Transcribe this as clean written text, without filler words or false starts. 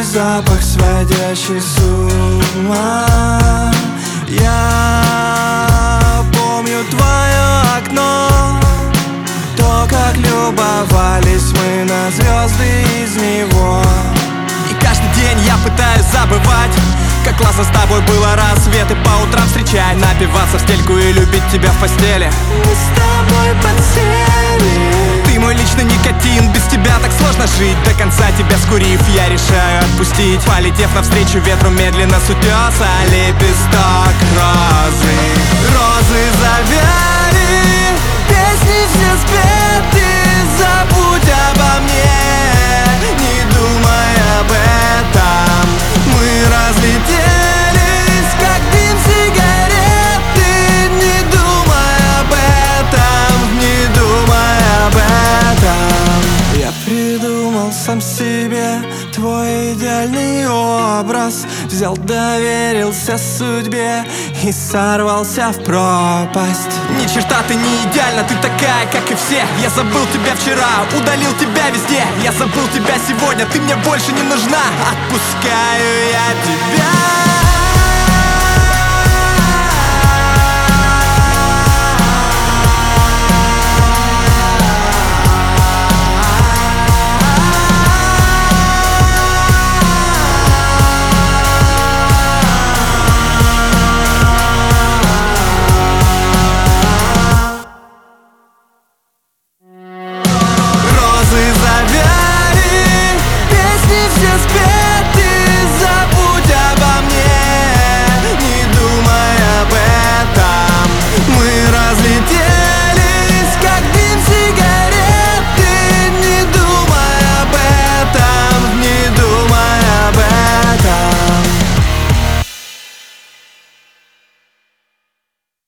запах, сводящий с ума. Я помню твое окно, то, как любовались мы на звезды из него. И каждый день я пытаюсь забывать, как классно с тобой было рассвет. И по утрам встречай, напиваться в стельку и любить тебя в постели. Мы с тобой подсели. Ты мой личный никотин, без тебя так сложно жить. До конца тебя скурив, я решаю отпустить. Полетев навстречу ветру медленно с утеса, лепесток розы. Розы завяли, песни все спеты. Забудь обо мне, не думай об этом. Мы разлетелись, как дым сигареты. Не думай об этом, не думай об этом. Я придумал сам себе твой идеальный образ. Взял, доверился судьбе и сорвался в пропасть. Ни черта ты не идеальна, ты такая, как и все. Я забыл тебя вчера, удалил тебя везде. Я забыл тебя сегодня, ты мне больше не нужна. Отпускаю я тебя.